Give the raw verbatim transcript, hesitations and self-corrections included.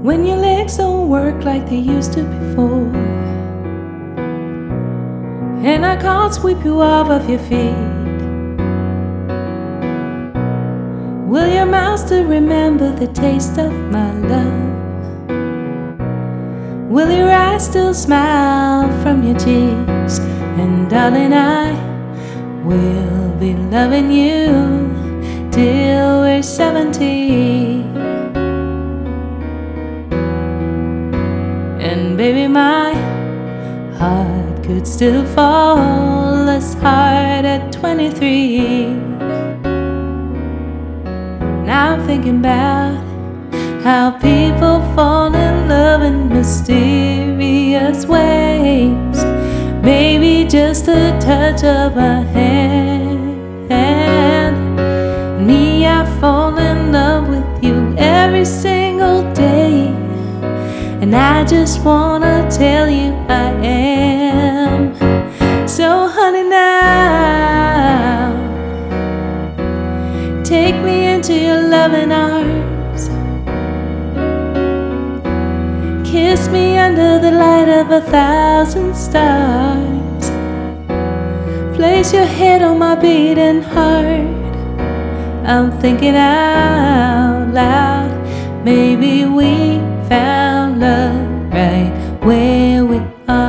when your legs don't work like they used to before, and I can't sweep you off of your feet. Will your mouth still remember the taste of my love? Will your eyes still smile from your cheeks? And darling, I will be loving you till we're seventy. And baby, my heart could still fall as hard at twenty-three. Now I'm thinking about how people fall in love in mysterious ways. Maybe just a touch of a hand. Me, I fall in love with you every single day, and I just wanna tell you I am. So honey, now take me into your loving arms. Kiss me under the light of a thousand stars. Place your head on my beating heart. I'm thinking out loud. Maybe we found love right where we are.